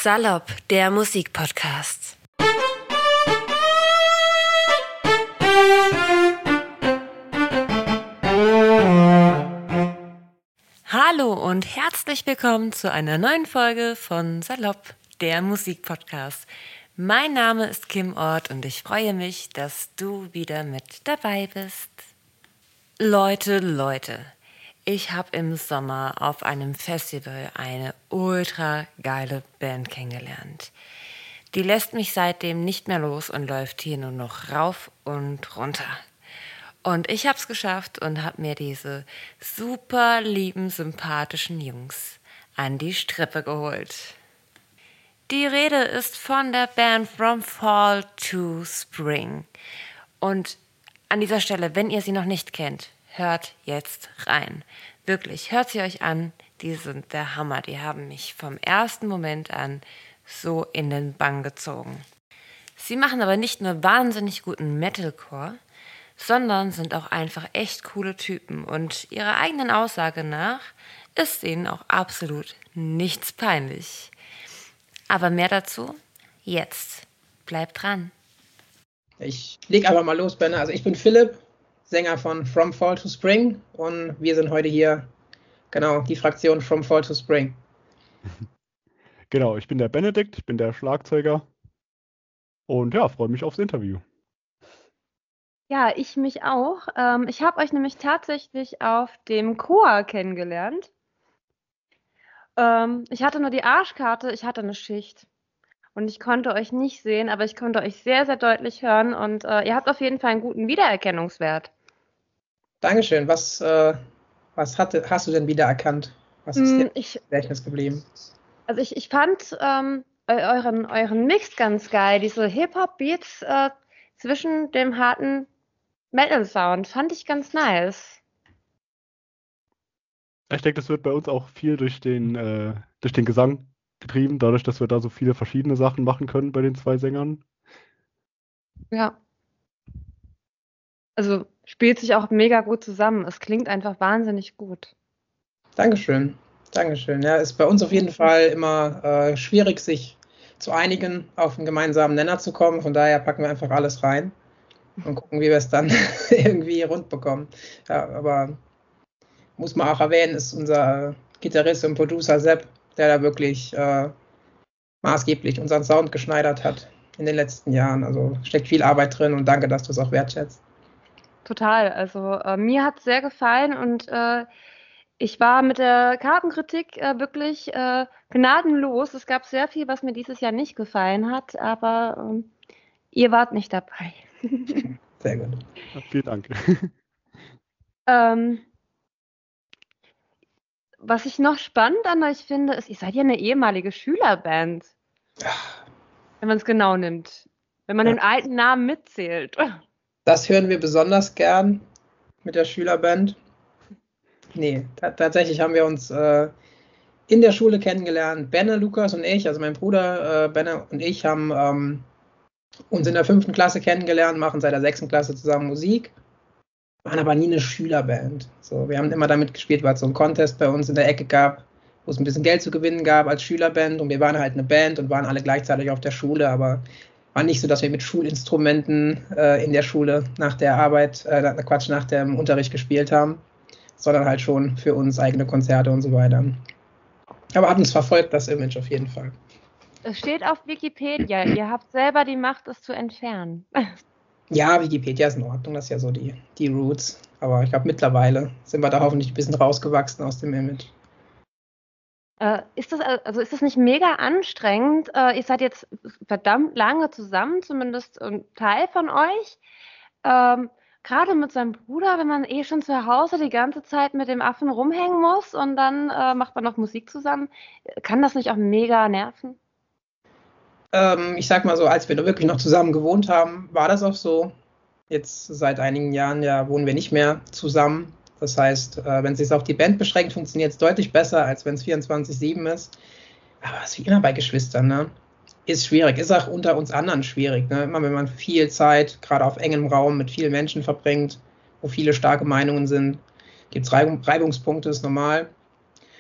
Salopp, der Musikpodcast. Hallo und herzlich willkommen zu einer neuen Folge von Salopp, der Musikpodcast. Mein Name ist Kim Ort und ich freue mich, dass du wieder mit dabei bist. Leute, ich habe im Sommer auf einem Festival eine ultra geile Band kennengelernt. Die lässt mich seitdem nicht mehr los und läuft hier nur noch rauf und runter. Und ich habe es geschafft und habe mir diese super lieben, sympathischen Jungs an die Strippe geholt. Die Rede ist von der Band From Fall to Spring. Und an dieser Stelle, wenn ihr sie noch nicht kennt, hört jetzt rein. Wirklich, hört sie euch an. Die sind der Hammer. Die haben mich vom ersten Moment an so in den Bann gezogen. Sie machen aber nicht nur wahnsinnig guten Metalcore, sondern sind auch einfach echt coole Typen. Und ihrer eigenen Aussage nach ist ihnen auch absolut nichts peinlich. Aber mehr dazu jetzt. Bleibt dran. Ich leg einfach mal los, Benner. Also ich bin Philipp, Sänger von From Fall to Spring und wir sind heute hier, genau, die Fraktion From Fall to Spring. Genau, ich bin der Benedikt, ich bin der Schlagzeuger und ja, freue mich aufs Interview. Ja, ich mich auch. Ich habe euch nämlich tatsächlich auf dem Chor kennengelernt. Ich hatte nur die Arschkarte, ich hatte eine Schicht. Und ich konnte euch nicht sehen, aber ich konnte euch sehr, sehr deutlich hören. Und ihr habt auf jeden Fall einen guten Wiedererkennungswert. Dankeschön. Was hast du denn wiedererkannt? Was ist dir im Gedächtnis geblieben? Also ich fand euren Mix ganz geil. Diese Hip-Hop-Beats zwischen dem harten Metal-Sound. Fand ich ganz nice. Ich denke, das wird bei uns auch viel durch den Gesang getrieben, dadurch, dass wir da so viele verschiedene Sachen machen können bei den zwei Sängern. Ja. Also spielt sich auch mega gut zusammen. Es klingt einfach wahnsinnig gut. Dankeschön. Ja, ist bei uns auf jeden Fall immer schwierig, sich zu einigen, auf einen gemeinsamen Nenner zu kommen. Von daher packen wir einfach alles rein und gucken, wie wir es dann irgendwie rund bekommen. Ja, aber muss man auch erwähnen, ist unser Gitarrist und Producer Sepp, der da wirklich maßgeblich unseren Sound geschneidert hat in den letzten Jahren. Also steckt viel Arbeit drin und danke, dass du es auch wertschätzt. Total. Also mir hat es sehr gefallen und ich war mit der Kartenkritik wirklich gnadenlos. Es gab sehr viel, was mir dieses Jahr nicht gefallen hat, aber ihr wart nicht dabei. Sehr gut. Ja, vielen Dank. Was ich noch spannend an euch finde, ist, ihr seid ja eine ehemalige Schülerband. Wenn man es genau nimmt. Wenn man den alten Namen mitzählt. Das hören wir besonders gern mit der Schülerband. Nee, tatsächlich haben wir uns in der Schule kennengelernt. Benne, Lukas und ich, also mein Bruder Benne und ich haben uns in der 5. Klasse kennengelernt, machen seit der 6. Klasse zusammen Musik. Waren aber nie eine Schülerband. So, wir haben immer damit gespielt, weil es so einen Contest bei uns in der Ecke gab, wo es ein bisschen Geld zu gewinnen gab als Schülerband. Und wir waren halt eine Band und waren alle gleichzeitig auf der Schule, aber war nicht so, dass wir mit Schulinstrumenten in der Schule nach dem Unterricht gespielt haben, sondern halt schon für uns eigene Konzerte und so weiter. Aber hat uns verfolgt, das Image auf jeden Fall. Es steht auf Wikipedia. Ihr habt selber die Macht, es zu entfernen. Ja, Wikipedia ist in Ordnung, das ist ja so die Roots. Aber ich glaube, mittlerweile sind wir da hoffentlich ein bisschen rausgewachsen aus dem Image. Ist das nicht mega anstrengend? Ihr seid jetzt verdammt lange zusammen, zumindest ein Teil von euch. Gerade mit seinem Bruder, wenn man schon zu Hause die ganze Zeit mit dem Affen rumhängen muss und dann macht man noch Musik zusammen. Kann das nicht auch mega nerven? Ich sag mal so, als wir da wirklich noch zusammen gewohnt haben, war das auch so. Jetzt seit einigen Jahren wohnen wir nicht mehr zusammen. Das heißt, wenn es sich auf die Band beschränkt, funktioniert es deutlich besser, als wenn es 24/7 ist. Aber es ist wie immer bei Geschwistern, ne? Ist schwierig, ist auch unter uns anderen schwierig, ne? Immer wenn man viel Zeit, gerade auf engem Raum, mit vielen Menschen verbringt, wo viele starke Meinungen sind, gibt es Reibungspunkte, ist normal.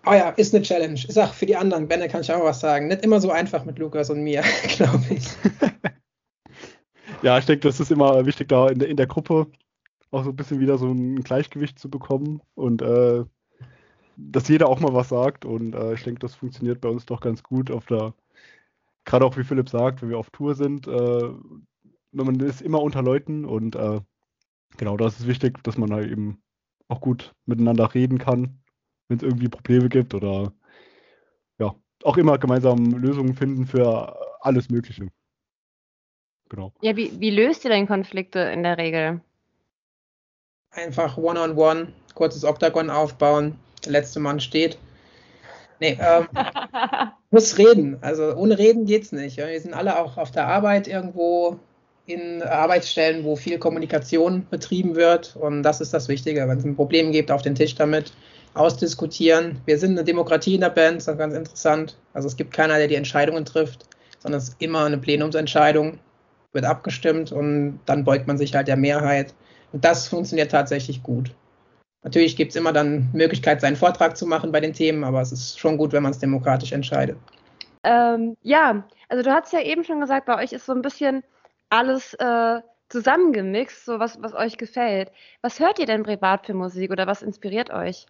Oh ja, ist eine Challenge. Ist auch für die anderen. Benne, kann ich auch was sagen. Nicht immer so einfach mit Lukas und mir, glaube ich. Ja, ich denke, das ist immer wichtig, da in der Gruppe auch so ein bisschen wieder so ein Gleichgewicht zu bekommen und dass jeder auch mal was sagt. Und ich denke, das funktioniert bei uns doch ganz gut gerade auch wie Philipp sagt, wenn wir auf Tour sind, man ist immer unter Leuten und genau, das ist wichtig, dass man da eben auch gut miteinander reden kann, wenn es irgendwie Probleme gibt oder ja, auch immer gemeinsam Lösungen finden für alles Mögliche. Genau. Ja, wie löst ihr denn Konflikte in der Regel? Einfach One-on-One, kurzes Oktagon aufbauen, der letzte Mann steht. Nee, muss reden. Also ohne Reden geht's nicht. Ja. Wir sind alle auch auf der Arbeit irgendwo in Arbeitsstellen, wo viel Kommunikation betrieben wird. Und das ist das Wichtige. Wenn es ein Problem gibt, auf den Tisch damit ausdiskutieren. Wir sind eine Demokratie in der Band, das ist ganz interessant. Also es gibt keiner, der die Entscheidungen trifft, sondern es ist immer eine Plenumsentscheidung, wird abgestimmt und dann beugt man sich halt der Mehrheit. Und das funktioniert tatsächlich gut. Natürlich gibt es immer dann Möglichkeit, seinen Vortrag zu machen bei den Themen, aber es ist schon gut, wenn man es demokratisch entscheidet. Ja, also du hast ja eben schon gesagt, bei euch ist so ein bisschen alles zusammengemixt, so was euch gefällt. Was hört ihr denn privat für Musik oder was inspiriert euch?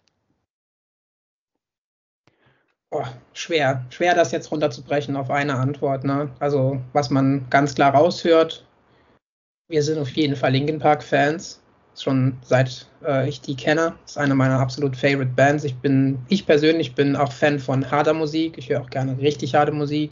Oh, schwer das jetzt runterzubrechen auf eine Antwort. Ne? Also was man ganz klar raushört, wir sind auf jeden Fall Linkin Park Fans, schon seit ich die kenne. Das ist eine meiner absolut favorite Bands. Ich persönlich bin auch Fan von harter Musik. Ich höre auch gerne richtig harte Musik.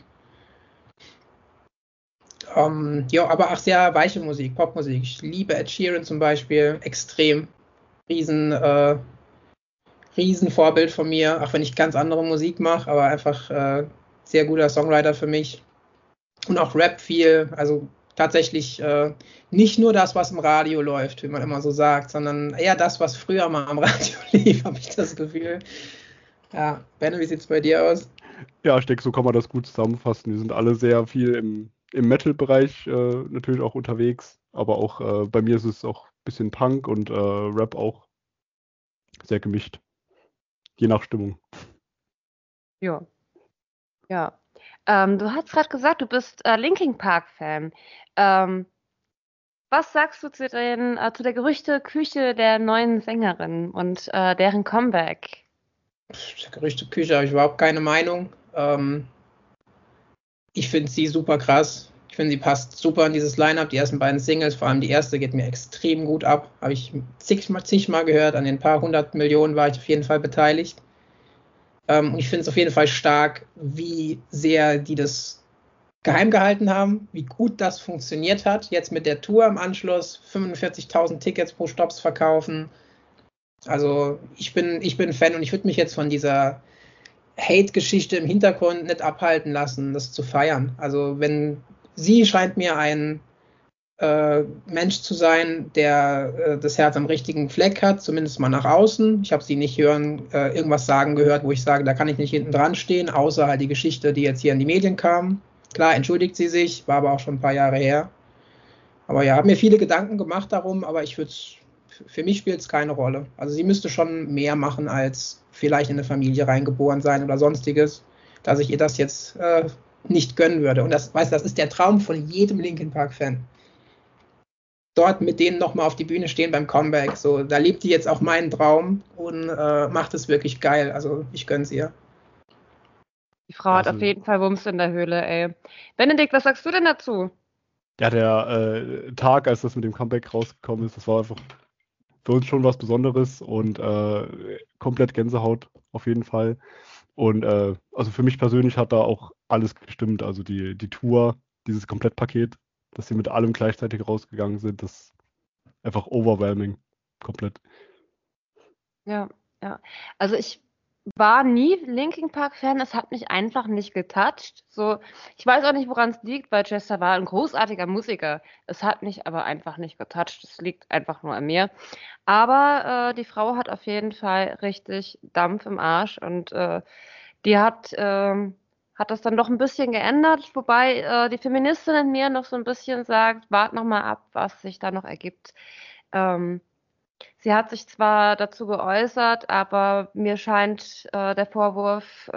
Ja, aber auch sehr weiche Musik, Popmusik. Ich liebe Ed Sheeran zum Beispiel, extrem. Riesen, Riesenvorbild von mir, auch wenn ich ganz andere Musik mache, aber einfach sehr guter Songwriter für mich. Und auch Rap viel, also tatsächlich nicht nur das, was im Radio läuft, wie man immer so sagt, sondern eher das, was früher mal am Radio lief, habe ich das Gefühl. Ja, Benne, wie sieht es bei dir aus? Ja, ich denke, so kann man das gut zusammenfassen. Wir sind alle sehr viel im Metal-Bereich natürlich auch unterwegs, aber auch bei mir ist es auch ein bisschen Punk und Rap auch sehr gemischt, je nach Stimmung. Ja. Ja. Du hast gerade gesagt, du bist Linkin Park-Fan. Was sagst du zu der Gerüchteküche der neuen Sängerin und deren Comeback? Gerüchteküche habe ich überhaupt keine Meinung. Ich finde sie super krass. Ich finde, sie passt super in dieses Line-Up. Die ersten beiden Singles, vor allem die erste, geht mir extrem gut ab. Habe ich zigmal gehört. An den paar 100 Millionen war ich auf jeden Fall beteiligt. Und ich finde es auf jeden Fall stark, wie sehr die das geheim gehalten haben, wie gut das funktioniert hat. Jetzt mit der Tour im Anschluss, 45.000 Tickets pro Stopps verkaufen. Also ich bin Fan und ich würde mich jetzt von dieser Hate-Geschichte im Hintergrund nicht abhalten lassen, das zu feiern. Also wenn sie scheint mir ein Mensch zu sein, der das Herz am richtigen Fleck hat, zumindest mal nach außen. Ich habe sie nicht irgendwas sagen gehört, wo ich sage, da kann ich nicht hinten dran stehen, außer halt die Geschichte, die jetzt hier in die Medien kam. Klar, entschuldigt sie sich, war aber auch schon ein paar Jahre her. Aber ja, habe mir viele Gedanken gemacht darum, aber für mich spielt es keine Rolle. Also sie müsste schon mehr machen, als vielleicht in eine Familie reingeboren sein oder sonstiges, dass ich ihr das jetzt nicht gönnen würde. Und das ist der Traum von jedem Linkin Park-Fan. Dort mit denen nochmal auf die Bühne stehen beim Comeback. So, da lebt die jetzt auch meinen Traum und macht es wirklich geil. Also ich gönn's ihr. Die Frau hat auf jeden Fall Wumms in der Höhle, ey. Benedikt, was sagst du denn dazu? Ja, der Tag, als das mit dem Comeback rausgekommen ist, das war einfach für uns schon was Besonderes und komplett Gänsehaut auf jeden Fall. Und also für mich persönlich hat da auch alles gestimmt. Also die Tour, dieses Komplettpaket, dass sie mit allem gleichzeitig rausgegangen sind, das ist einfach overwhelming. Komplett. Ja, ja. Also ich war nie Linkin Park-Fan, es hat mich einfach nicht getoucht. So, ich weiß auch nicht, woran es liegt, weil Chester war ein großartiger Musiker. Es hat mich aber einfach nicht getoucht. Es liegt einfach nur an mir. Aber die Frau hat auf jeden Fall richtig Dampf im Arsch und die hat das dann doch ein bisschen geändert, wobei die Feministin in mir noch so ein bisschen sagt, wart noch mal ab, was sich da noch ergibt. Sie hat sich zwar dazu geäußert, aber mir scheint der Vorwurf,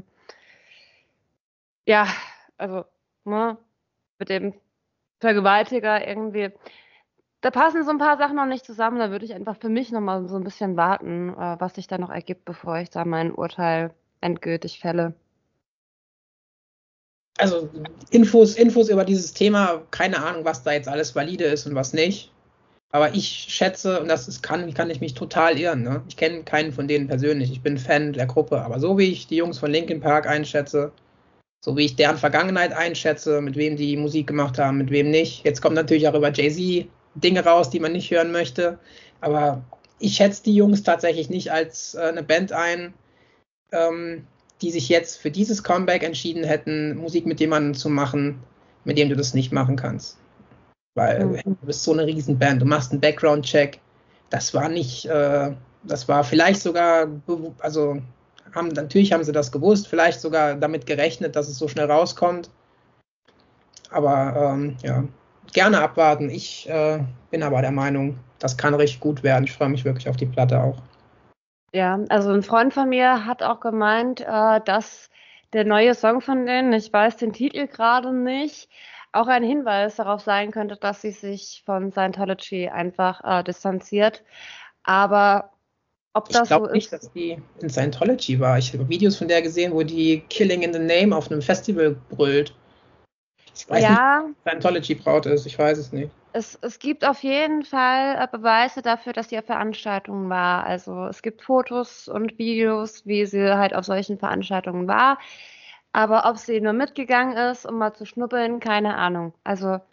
ja, also ne, mit dem Vergewaltiger irgendwie, da passen so ein paar Sachen noch nicht zusammen. Da würde ich einfach für mich nochmal so ein bisschen warten, was sich da noch ergibt, bevor ich da mein Urteil endgültig fälle. Also Infos über dieses Thema, keine Ahnung, was da jetzt alles valide ist und was nicht. Aber ich schätze, und kann ich mich total irren, ne? Ich kenne keinen von denen persönlich. Ich bin Fan der Gruppe, aber so wie ich die Jungs von Linkin Park einschätze, so wie ich deren Vergangenheit einschätze, mit wem die Musik gemacht haben, mit wem nicht. Jetzt kommt natürlich auch über Jay-Z Dinge raus, die man nicht hören möchte. Aber ich schätze die Jungs tatsächlich nicht als eine Band ein, die sich jetzt für dieses Comeback entschieden hätten, Musik mit jemandem zu machen, mit dem du das nicht machen kannst. Weil du bist so eine Riesenband, du machst einen Background-Check. Das war nicht, das war vielleicht sogar, also natürlich haben sie das gewusst, vielleicht sogar damit gerechnet, dass es so schnell rauskommt. Aber ja, gerne abwarten. Ich bin aber der Meinung, das kann richtig gut werden. Ich freue mich wirklich auf die Platte auch. Ja, also ein Freund von mir hat auch gemeint, dass der neue Song von denen, ich weiß den Titel gerade nicht, auch ein Hinweis darauf sein könnte, dass sie sich von Scientology einfach distanziert. Aber ob Ich das so glaube nicht, ist, dass die in Scientology war. Ich habe Videos von der gesehen, wo die Killing in the Name auf einem Festival brüllt. Ich weiß nicht, ja, ob Scientology-Braut ist. Ich weiß es nicht. es gibt auf jeden Fall Beweise dafür, dass sie auf Veranstaltungen war. Also es gibt Fotos und Videos, wie sie halt auf solchen Veranstaltungen war. Aber ob sie nur mitgegangen ist, um mal zu schnuppeln, keine Ahnung. Also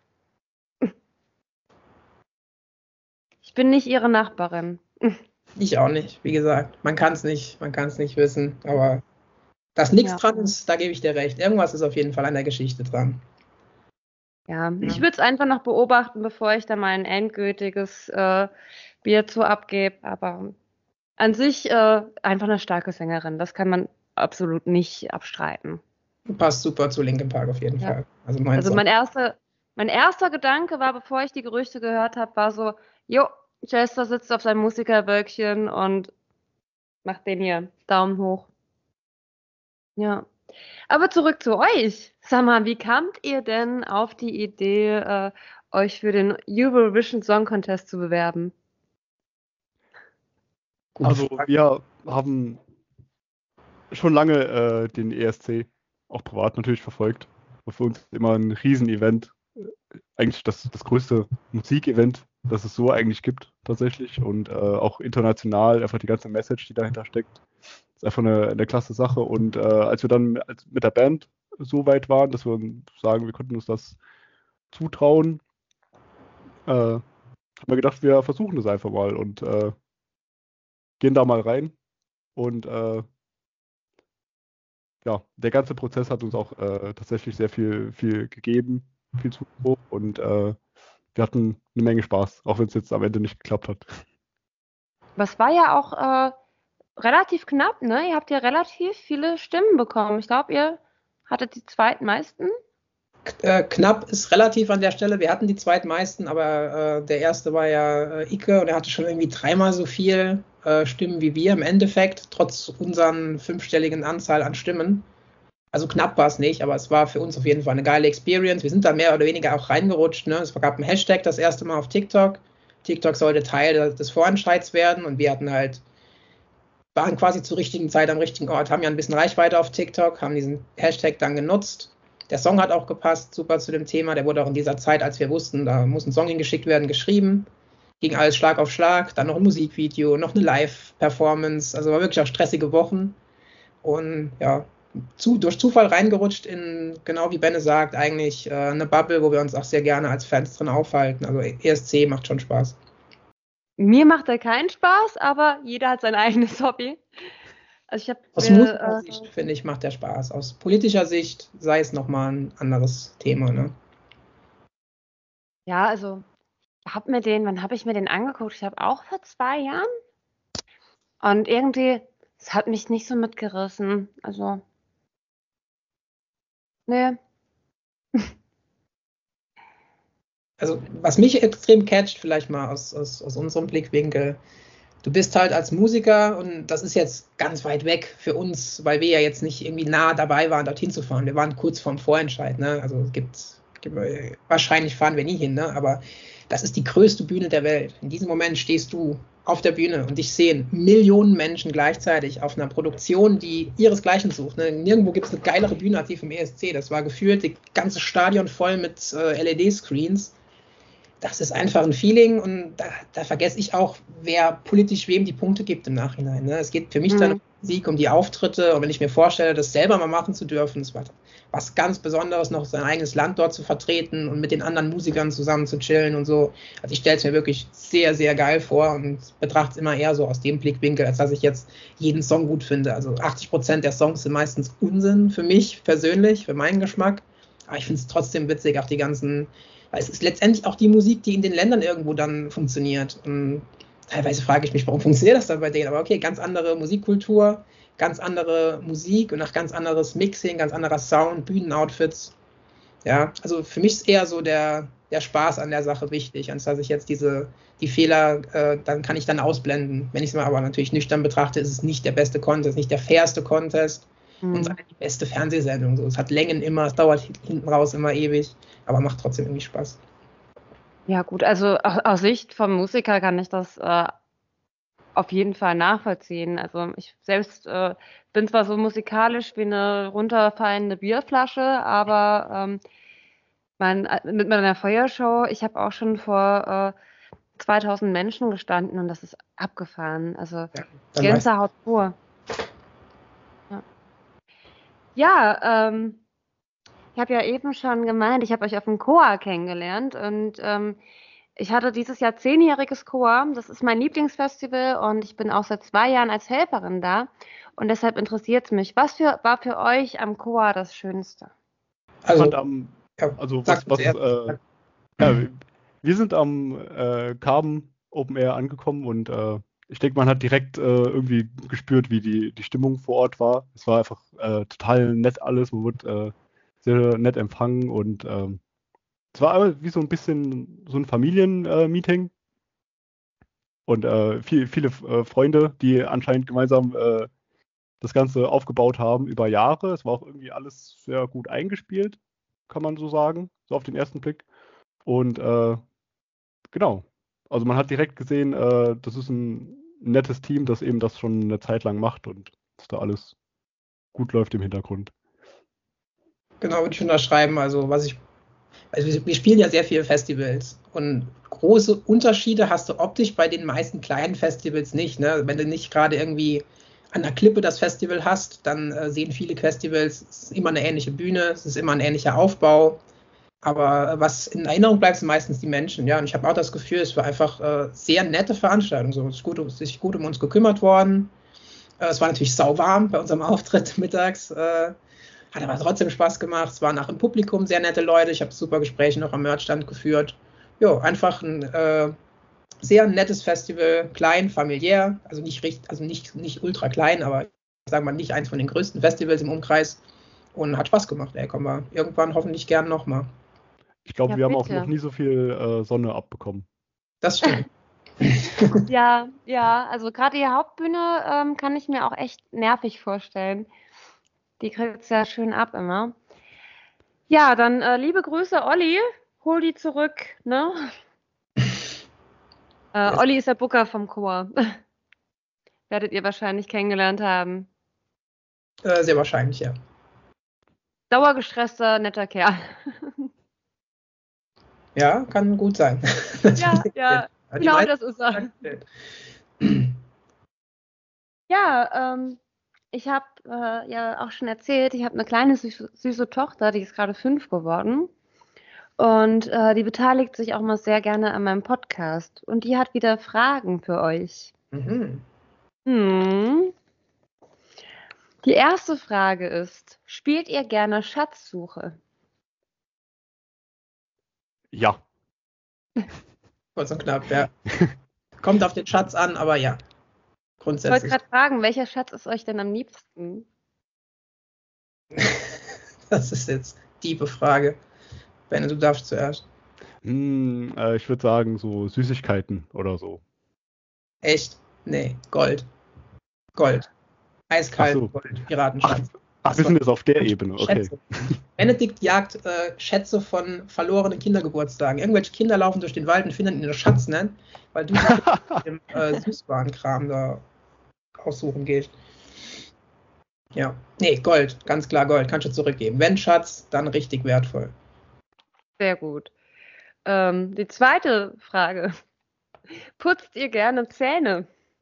ich bin nicht ihre Nachbarin. Ich auch nicht, wie gesagt. Man kann es nicht wissen. Aber dass nichts Ja. dran ist, da gebe ich dir recht. Irgendwas ist auf jeden Fall an der Geschichte dran. Ja, ich würde es einfach noch beobachten, bevor ich da mein endgültiges Bier zu abgebe. Aber an sich einfach eine starke Sängerin. Das kann man absolut nicht abstreiten. Passt super zu Linkin Park auf jeden Ja. Fall. Also mein Also Song. mein erster Gedanke war, bevor ich die Gerüchte gehört habe, war so, jo, Chester sitzt auf seinem Musikerwölkchen und macht den hier Daumen hoch. Ja. Aber zurück zu euch. Sag mal, wie kamt ihr denn auf die Idee, euch für den Eurovision Song Contest zu bewerben? Gute Also Frage. wir haben schon lange den ESC auch privat natürlich verfolgt. War für uns immer ein Riesenevent. Eigentlich das größte Musikevent, das es so eigentlich gibt tatsächlich. Und auch international, einfach die ganze Message, die dahinter steckt, ist einfach eine klasse Sache. Und als wir dann mit der Band so weit waren, dass wir sagen, wir konnten uns das zutrauen, haben wir gedacht, wir versuchen das einfach mal und gehen da mal rein. Und ja, der ganze Prozess hat uns auch tatsächlich sehr viel gegeben, viel Zuspruch und wir hatten eine Menge Spaß, auch wenn es jetzt am Ende nicht geklappt hat. Das war ja auch relativ knapp, ne? Ihr habt ja relativ viele Stimmen bekommen. Ich glaube, ihr hattet die zweitmeisten. Knapp ist relativ an der Stelle. Wir hatten die zweitmeisten, aber der erste war ja Icke und er hatte schon irgendwie dreimal so viel Stimmen wie wir im Endeffekt, trotz unseren fünfstelligen Anzahl an Stimmen. Also knapp war es nicht, aber es war für uns auf jeden Fall eine geile Experience. Wir sind da mehr oder weniger auch reingerutscht. Ne? Es gab einen Hashtag das erste Mal auf TikTok. TikTok sollte Teil des Vorentscheids werden und wir waren quasi zur richtigen Zeit am richtigen Ort, haben ja ein bisschen Reichweite auf TikTok, haben diesen Hashtag dann genutzt. Der Song hat auch gepasst, super zu dem Thema. Der wurde auch in dieser Zeit, als wir wussten, da muss ein Song hingeschickt werden, geschrieben. Ging alles Schlag auf Schlag. Dann noch ein Musikvideo, noch eine Live-Performance. Also war wirklich auch stressige Wochen. Und ja, durch Zufall reingerutscht in, genau wie Benne sagt, eigentlich eine Bubble, wo wir uns auch sehr gerne als Fans drin aufhalten. Also ESC macht schon Spaß. Mir macht er keinen Spaß, aber jeder hat sein eigenes Hobby. Also ich habe Aus Musikersicht, finde ich, macht der Spaß. Aus politischer Sicht sei es nochmal ein anderes Thema. Ne? ja, also wann habe ich mir den angeguckt? Ich habe auch vor 2 Jahren. Und irgendwie, es hat mich nicht so mitgerissen. Also, nee. also was mich extrem catcht, vielleicht mal aus unserem Blickwinkel, du bist halt als Musiker und das ist jetzt ganz weit weg für uns, weil wir ja jetzt nicht irgendwie nah dabei waren, dorthin zu fahren. Wir waren kurz vorm Vorentscheid, ne? Also wahrscheinlich fahren wir nie hin, ne? Aber das ist die größte Bühne der Welt. In diesem Moment stehst du auf der Bühne und dich sehen Millionen Menschen gleichzeitig auf einer Produktion, die ihresgleichen sucht. Ne? Nirgendwo gibt es eine geilere Bühne als die vom ESC. Das war gefühlt das ganze Stadion voll mit LED-Screens. Das ist einfach ein Feeling und da vergesse ich auch, wer politisch wem die Punkte gibt im Nachhinein. Ne? Es geht für mich dann um Musik, um die Auftritte und wenn ich mir vorstelle, das selber mal machen zu dürfen, das war was ganz Besonderes, noch sein eigenes Land dort zu vertreten und mit den anderen Musikern zusammen zu chillen und so. Also ich stelle es mir wirklich sehr, sehr geil vor und betrachte es immer eher so aus dem Blickwinkel, als dass ich jetzt jeden Song gut finde. Also 80% der Songs sind meistens Unsinn für mich persönlich, für meinen Geschmack. Aber ich finde es trotzdem witzig, auch die ganzen, weil es ist letztendlich auch die Musik, die in den Ländern irgendwo dann funktioniert. Und teilweise frage ich mich, warum funktioniert das dann bei denen? Aber okay, ganz andere Musikkultur, ganz andere Musik und auch ganz anderes Mixing, ganz anderer Sound, Bühnenoutfits. Ja, also für mich ist eher so der Spaß an der Sache wichtig, anstatt dass ich jetzt die Fehler, dann kann ich dann ausblenden. Wenn ich es mal aber natürlich nüchtern betrachte, ist es nicht der beste Contest, nicht der fairste Contest und es ist die beste Fernsehsendung. So, es hat Längen immer, es dauert hinten raus immer ewig, aber macht trotzdem irgendwie Spaß. Ja gut, also aus Sicht vom Musiker kann ich das auf jeden Fall nachvollziehen. Also ich selbst bin zwar so musikalisch wie eine runterfallende Bierflasche, aber mit meiner Feuershow, ich habe auch schon vor 2000 Menschen gestanden und das ist abgefahren. Also Gänsehaut pur. Ja, ich habe ja eben schon gemeint, ich habe euch auf dem Chor kennengelernt und ich hatte dieses Jahr 10-jähriges Chor. Das ist mein Lieblingsfestival und ich bin auch seit 2 Jahren als Helferin da. Und deshalb interessiert es mich, war für euch am Chor das Schönste? Wir sind am Carbon Open Air angekommen und ich denke, man hat direkt irgendwie gespürt, wie die Stimmung vor Ort war. Es war einfach total nett alles, man wurde sehr nett empfangen und es war aber wie so ein bisschen so ein Familienmeeting und viele Freunde, die anscheinend gemeinsam das Ganze aufgebaut haben über Jahre. Es war auch irgendwie alles sehr gut eingespielt, kann man so sagen, so auf den ersten Blick. Und genau, also man hat direkt gesehen, das ist ein nettes Team, das eben das schon eine Zeit lang macht und dass da alles gut läuft im Hintergrund. Genau, würde ich unterschreiben. Also wir spielen ja sehr viele Festivals und große Unterschiede hast du optisch bei den meisten kleinen Festivals nicht. Ne? Wenn du nicht gerade irgendwie an der Klippe das Festival hast, dann sehen viele Festivals, es ist immer eine ähnliche Bühne, es ist immer ein ähnlicher Aufbau. Aber was in Erinnerung bleibt, sind meistens die Menschen. Ja? Und ich habe auch das Gefühl, es war einfach sehr nette Veranstaltung. So, es ist sich gut um uns gekümmert worden. Es war natürlich sauwarm bei unserem Auftritt mittags. Hat aber trotzdem Spaß gemacht. Es waren auch im Publikum sehr nette Leute. Ich habe super Gespräche noch am Merchstand geführt. Jo, einfach ein sehr nettes Festival, klein, familiär, also nicht ultra klein, aber ich sage mal nicht eins von den größten Festivals im Umkreis und hat Spaß gemacht. Ey, kommen wir irgendwann hoffentlich gern nochmal. Ich glaube, wir haben auch noch nie so viel Sonne abbekommen. Das stimmt. Ja, also gerade die Hauptbühne kann ich mir auch echt nervig vorstellen. Die kriegt es ja schön ab immer. Ja, dann liebe Grüße, Olli. Hol die zurück, ne? Olli ist der Booker vom Chor. Werdet ihr wahrscheinlich kennengelernt haben. Sehr wahrscheinlich, ja. Dauergestresster, netter Kerl. Ja, kann gut sein. Ja, genau das ist er. Ja, ich habe ja auch schon erzählt, ich habe eine kleine süße Tochter, die ist gerade 5 geworden. Und die beteiligt sich auch mal sehr gerne an meinem Podcast. Und die hat wieder Fragen für euch. Die erste Frage ist, spielt ihr gerne Schatzsuche? Ja. Kurz und knapp, ja. Kommt auf den Schatz an, aber ja. Grundsätzlich. Ich wollte gerade fragen, welcher Schatz ist euch denn am liebsten? Das ist jetzt tiefe Frage. Benne, du darfst zuerst. Ich würde sagen, so Süßigkeiten oder so. Echt? Nee, Gold. Gold. Ach Eiskalt so. Gold. Piratenschatz. Ach, wir sind jetzt auf der Ebene, okay. Schätze. Benedikt jagt Schätze von verlorenen Kindergeburtstagen. Irgendwelche Kinder laufen durch den Wald und finden den Schatz, ne? Weil du im Süßwarenkram da aussuchen gehst. Ja. Nee, Gold. Ganz klar Gold. Kannst du zurückgeben. Wenn Schatz, dann richtig wertvoll. Sehr gut. Die zweite Frage. Putzt ihr gerne Zähne?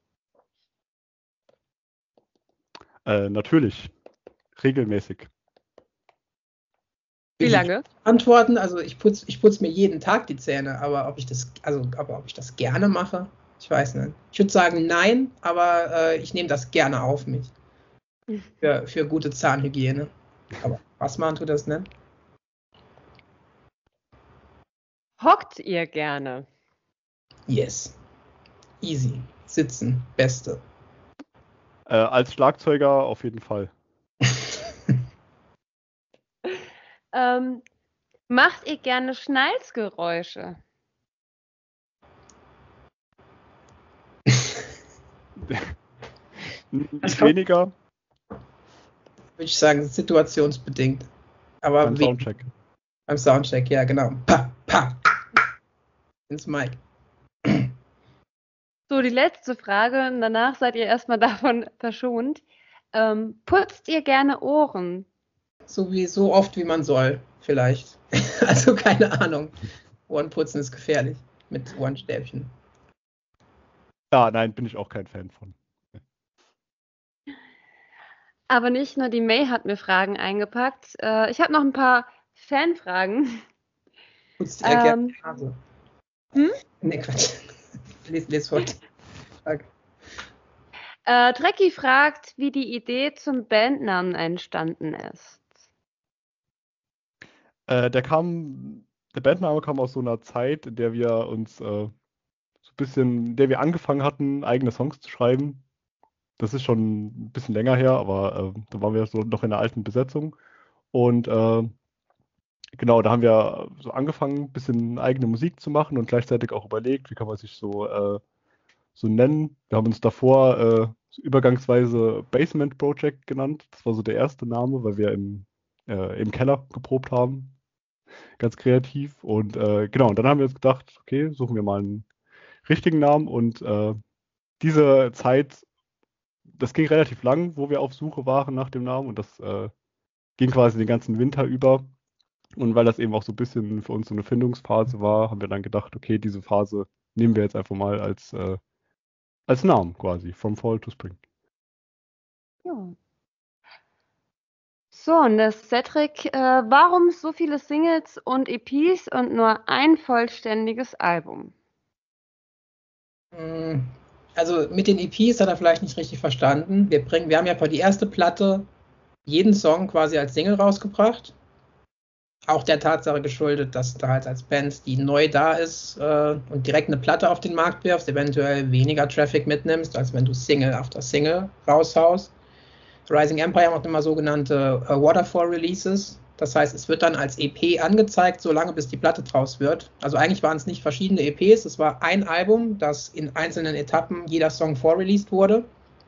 Natürlich. Regelmäßig. Wie lange? Antworten, also ich putz mir jeden Tag die Zähne, aber ob ich das gerne mache, ich weiß nicht. Ich würde sagen nein, aber ich nehme das gerne auf mich. Für gute Zahnhygiene. Aber was machen tut das nicht? Hockt ihr gerne? Yes. Easy. Sitzen. Beste. Als Schlagzeuger auf jeden Fall. Macht ihr gerne Schnalzgeräusche? Weniger. Würde ich sagen, situationsbedingt. Aber Beim Soundcheck. Beim Soundcheck, ja, genau. Pa, pa. Ins Mic. So, die letzte Frage und danach seid ihr erstmal davon verschont. Putzt ihr gerne Ohren? So oft wie man soll, vielleicht. Also keine Ahnung. Ohrenputzen ist gefährlich mit Ohrenstäbchen. Ja, nein, bin ich auch kein Fan von. Aber nicht nur die May hat mir Fragen eingepackt. Ich habe noch ein paar Fanfragen. Putzt ihr gerne die Nase? Nee, Quatsch. Les vor. Trekkie fragt, wie die Idee zum Bandnamen entstanden ist. Der Bandname kam aus so einer Zeit, in der wir uns so ein bisschen, in der wir angefangen hatten, eigene Songs zu schreiben. Das ist schon ein bisschen länger her, aber da waren wir so noch in der alten Besetzung. Und genau, da haben wir so angefangen, ein bisschen eigene Musik zu machen und gleichzeitig auch überlegt, wie kann man sich so nennen. Wir haben uns davor so übergangsweise Basement Project genannt. Das war so der erste Name, weil wir im Keller geprobt haben. Ganz kreativ. Und genau, und dann haben wir uns gedacht, okay, suchen wir mal einen richtigen Namen. Und diese Zeit, das ging relativ lang, wo wir auf Suche waren nach dem Namen. Und das ging quasi den ganzen Winter über. Und weil das eben auch so ein bisschen für uns so eine Findungsphase war, haben wir dann gedacht, okay, diese Phase nehmen wir jetzt einfach mal als Namen quasi, From Fall to Spring. Ja. So, und das Cedric, warum so viele Singles und EPs und nur ein vollständiges Album? Also mit den EPs hat er vielleicht nicht richtig verstanden. Wir haben ja für die erste Platte jeden Song quasi als Single rausgebracht. Auch der Tatsache geschuldet, dass du halt als Band, die neu da ist und direkt eine Platte auf den Markt wirfst, eventuell weniger Traffic mitnimmst, als wenn du Single after Single raushaust. Rising Empire macht immer sogenannte Waterfall Releases. Das heißt, es wird dann als EP angezeigt, solange bis die Platte draus wird. Also eigentlich waren es nicht verschiedene EPs, es war ein Album, das in einzelnen Etappen jeder Song vorreleased wurde.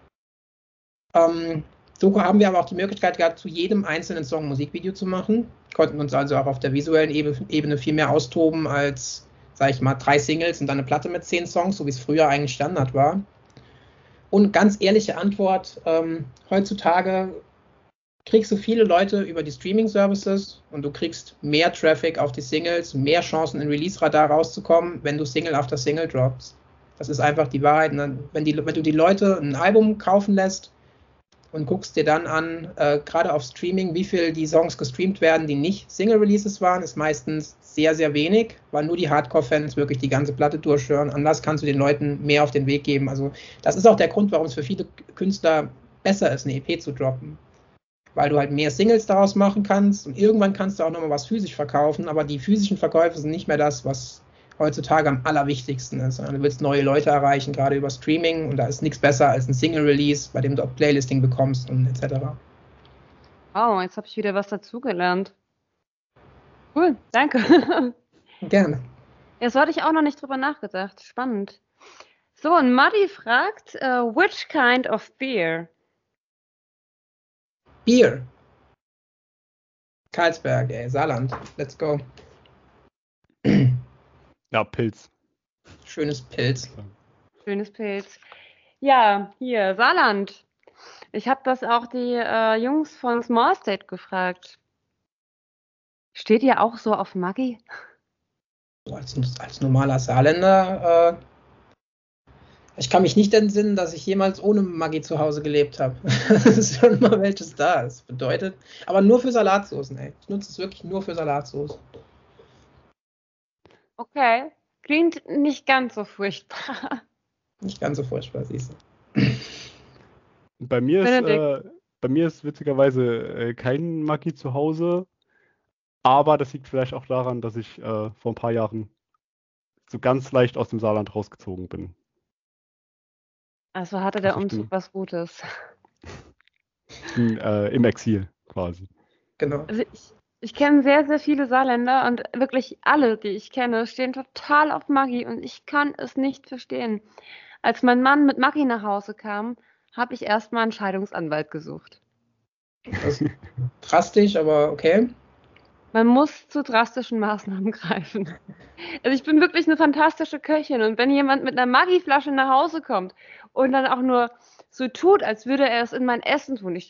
So haben wir aber auch die Möglichkeit gehabt, zu jedem einzelnen Song ein Musikvideo zu machen. Konnten uns also auch auf der visuellen Ebene viel mehr austoben als, sag ich mal, 3 Singles und dann eine Platte mit 10 Songs, so wie es früher eigentlich Standard war. Und ganz ehrliche Antwort, heutzutage kriegst du viele Leute über die Streaming-Services und du kriegst mehr Traffic auf die Singles, mehr Chancen in Release-Radar rauszukommen, wenn du Single after Single droppst. Das ist einfach die Wahrheit. Wenn du die Leute ein Album kaufen lässt und guckst dir dann an, gerade auf Streaming, wie viel die Songs gestreamt werden, die nicht Single-Releases waren, ist meistens sehr, sehr wenig, weil nur die Hardcore-Fans wirklich die ganze Platte durchhören. Anders kannst du den Leuten mehr auf den Weg geben. Also das ist auch der Grund, warum es für viele Künstler besser ist, eine EP zu droppen. Weil du halt mehr Singles daraus machen kannst und irgendwann kannst du auch nochmal was physisch verkaufen, aber die physischen Verkäufe sind nicht mehr das, was heutzutage am allerwichtigsten ist. Du willst neue Leute erreichen, gerade über Streaming, und da ist nichts besser als ein Single-Release, bei dem du auch Playlisting bekommst und etc. Wow, jetzt habe ich wieder was dazugelernt. Cool, danke. Gerne. Jetzt hatte ich auch noch nicht drüber nachgedacht. Spannend. So, und Muddy fragt, which kind of beer? Bier. Karlsberg, ey, Saarland. Let's go. Ja, Pilz. Schönes Pilz. Schönes Pilz. Ja, hier, Saarland. Ich habe das auch die Jungs von Small State gefragt. Steht ihr auch so auf Maggi? So als normaler Saarländer, ich kann mich nicht entsinnen, dass ich jemals ohne Maggi zu Hause gelebt habe. Das ist schon mal welches da. Das bedeutet, aber nur für Salatsoßen, ey. Ich nutze es wirklich nur für Salatsoßen. Okay, klingt nicht ganz so furchtbar. Nicht ganz so furchtbar, siehst du. Bei mir Benedikt. ist witzigerweise kein Maggi zu Hause, aber das liegt vielleicht auch daran, dass ich vor ein paar Jahren so ganz leicht aus dem Saarland rausgezogen bin. Also hatte der Also ich Umzug bin- was Gutes. Ich bin im Exil quasi. Genau. Also ich kenne sehr, sehr viele Saarländer und wirklich alle, die ich kenne, stehen total auf Maggi und ich kann es nicht verstehen. Als mein Mann mit Maggi nach Hause kam, habe ich erstmal einen Scheidungsanwalt gesucht. Das ist drastisch, aber okay. Man muss zu drastischen Maßnahmen greifen. Also ich bin wirklich eine fantastische Köchin und wenn jemand mit einer Maggi-Flasche nach Hause kommt und dann auch nur so tut, als würde er es in mein Essen tun,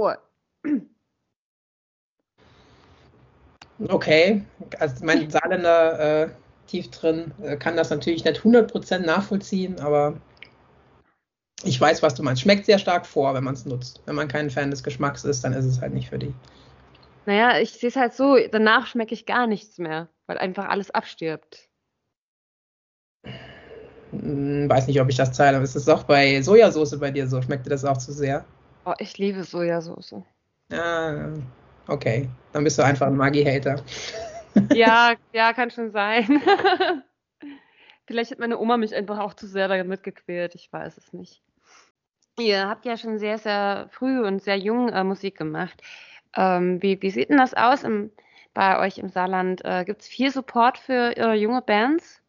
Okay. Also mein Saarländer tief drin kann das natürlich nicht 100% nachvollziehen, aber ich weiß, was du meinst. Schmeckt sehr stark vor, wenn man es nutzt. Wenn man kein Fan des Geschmacks ist, dann ist es halt nicht für dich. Naja, ich sehe es halt so, danach schmecke ich gar nichts mehr, weil einfach alles abstirbt. Weiß nicht, ob ich das teile. Ist es auch bei Sojasauce bei dir so? Schmeckt dir das auch zu sehr? Oh, ich liebe Sojasauce. Ah, okay. Dann bist du einfach ein Maggi-Hater. Ja, ja, kann schon sein. Vielleicht hat meine Oma mich einfach auch zu sehr damit gequält, ich weiß es nicht. Ihr habt ja schon sehr, sehr früh und sehr jung Musik gemacht. Wie sieht denn das aus bei euch im Saarland? Gibt es viel Support für junge Bands?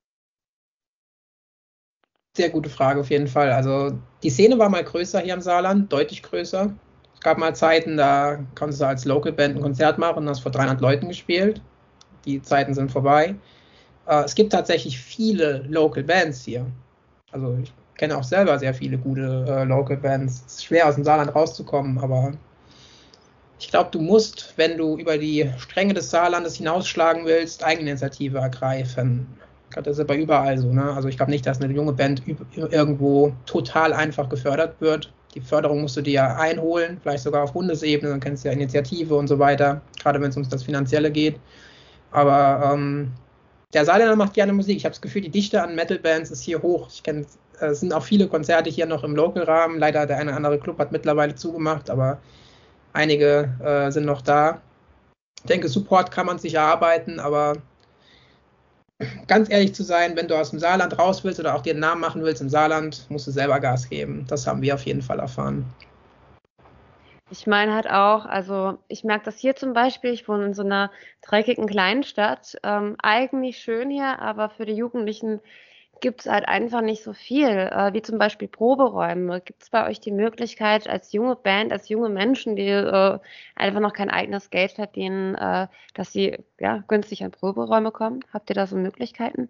Sehr gute Frage auf jeden Fall. Also die Szene war mal größer hier im Saarland, deutlich größer. Es gab mal Zeiten, da konntest du als Local Band ein Konzert machen, hast vor 300 Leuten gespielt. Die Zeiten sind vorbei. Es gibt tatsächlich viele Local Bands hier. Also ich kenne auch selber sehr viele gute Local Bands. Es ist schwer aus dem Saarland rauszukommen, aber ich glaube, du musst, wenn du über die Stränge des Saarlandes hinausschlagen willst, Eigeninitiative ergreifen. Ich glaube, das ist aber überall so. Ne? Also ich glaube nicht, dass eine junge Band irgendwo total einfach gefördert wird. Die Förderung musst du dir ja einholen, vielleicht sogar auf Bundesebene, dann kennst du ja Initiative und so weiter, gerade wenn es um das Finanzielle geht. Aber der Saarländer macht gerne Musik. Ich habe das Gefühl, die Dichte an Metal-Bands ist hier hoch. Ich kenne, es sind auch viele Konzerte hier noch im Local-Rahmen. Leider der eine oder andere Club hat mittlerweile zugemacht, aber einige sind noch da. Ich denke, Support kann man sich erarbeiten, aber ganz ehrlich zu sein, wenn du aus dem Saarland raus willst oder auch dir einen Namen machen willst im Saarland, musst du selber Gas geben. Das haben wir auf jeden Fall erfahren. Ich meine halt auch, also ich merke das hier zum Beispiel, ich wohne in so einer dreckigen Kleinstadt, eigentlich schön hier, aber für die Jugendlichen gibt es halt einfach nicht so viel, wie zum Beispiel Proberäume. Gibt es bei euch die Möglichkeit, als junge Band, als junge Menschen, die einfach noch kein eigenes Geld verdienen, dass sie ja, günstig an Proberäume kommen? Habt ihr da so Möglichkeiten?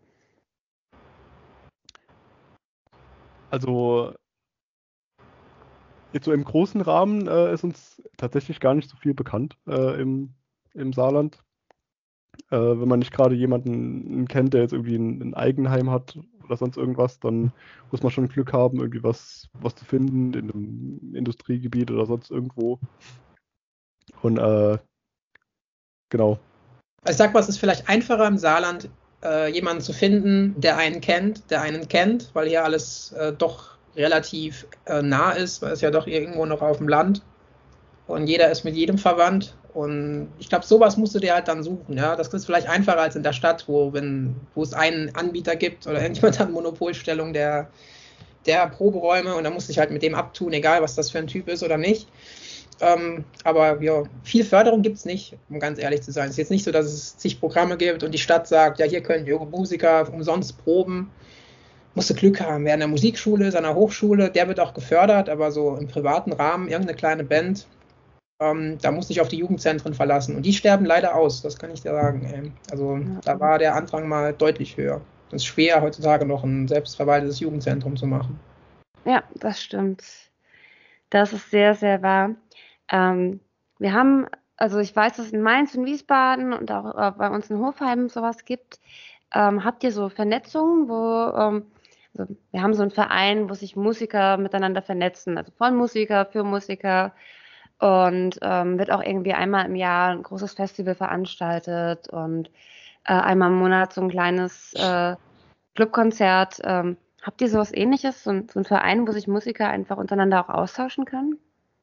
Also jetzt so im großen Rahmen ist uns tatsächlich gar nicht so viel bekannt im Saarland. Wenn man nicht gerade jemanden kennt, der jetzt irgendwie ein Eigenheim hat oder sonst irgendwas, dann muss man schon Glück haben, irgendwie was zu finden in einem Industriegebiet oder sonst irgendwo. Und genau. Also ich sag mal, es ist vielleicht einfacher im Saarland, jemanden zu finden, der einen kennt, weil hier alles doch relativ nah ist, weil es ja doch irgendwo noch auf dem Land und jeder ist mit jedem verwandt. Und ich glaube, sowas musst du dir halt dann suchen. Ja? Das ist vielleicht einfacher als in der Stadt, wo es einen Anbieter gibt oder irgendjemand hat Monopolstellung der Proberäume und dann musst du dich halt mit dem abtun, egal was das für ein Typ ist oder nicht. Aber ja, viel Förderung gibt es nicht, um ganz ehrlich zu sein. Es ist jetzt nicht so, dass es zig Programme gibt und die Stadt sagt, ja, hier können junge Musiker umsonst proben. Musst du Glück haben. Wer in der Musikschule ist, an der Hochschule, der wird auch gefördert, aber so im privaten Rahmen, irgendeine kleine Band, da musst du dich auf die Jugendzentren verlassen. Und die sterben leider aus, das kann ich dir sagen. Ey. Also da war der Andrang mal deutlich höher. Es ist schwer, heutzutage noch ein selbstverwaltetes Jugendzentrum zu machen. Ja, das stimmt. Das ist sehr, sehr wahr. Wir haben, also ich weiß, dass es in Mainz und Wiesbaden und auch bei uns in Hofheim sowas gibt. Habt ihr so Vernetzungen, wo also wir haben so einen Verein, wo sich Musiker miteinander vernetzen, also von Musiker für Musiker und wird auch irgendwie einmal im Jahr ein großes Festival veranstaltet und einmal im Monat so ein kleines Clubkonzert. Habt ihr sowas Ähnliches, so ein Verein, wo sich Musiker einfach untereinander auch austauschen können?